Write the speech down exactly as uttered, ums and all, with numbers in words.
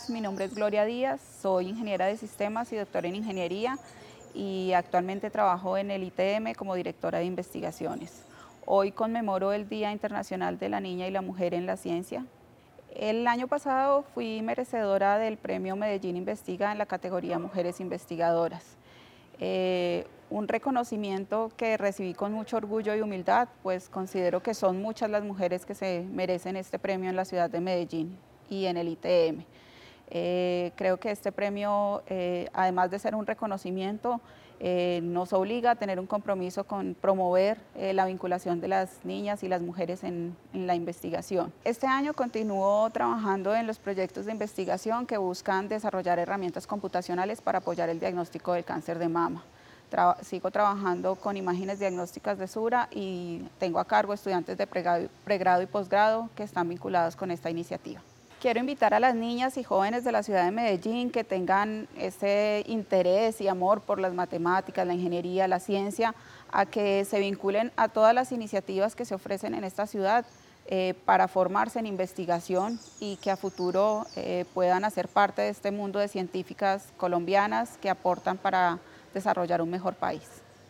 días, mi nombre es Gloria Díaz, soy ingeniera de sistemas y doctora en ingeniería y actualmente trabajo en el I T M como directora de investigaciones. Hoy conmemoro el Día Internacional de la Niña y la Mujer en la Ciencia. El año pasado fui merecedora del premio Medellín Investiga en la categoría Mujeres Investigadoras. Eh, un reconocimiento que recibí con mucho orgullo y humildad, pues considero que son muchas las mujeres que se merecen este premio en la ciudad de Medellín y en el I T M. Eh, creo que este premio, eh, además de ser un reconocimiento, eh, nos obliga a tener un compromiso con promover eh, la vinculación de las niñas y las mujeres en, en la investigación. Este año continúo trabajando en los proyectos de investigación que buscan desarrollar herramientas computacionales para apoyar el diagnóstico del cáncer de mama. Tra- sigo trabajando con imágenes diagnósticas de Sura y tengo a cargo estudiantes de pregrado, pregrado y posgrado que están vinculados con esta iniciativa. Quiero invitar a las niñas y jóvenes de la ciudad de Medellín que tengan ese interés y amor por las matemáticas, la ingeniería, la ciencia, a que se vinculen a todas las iniciativas que se ofrecen en esta ciudad eh, para formarse en investigación y que a futuro eh, puedan hacer parte de este mundo de científicas colombianas que aportan para desarrollar un mejor país.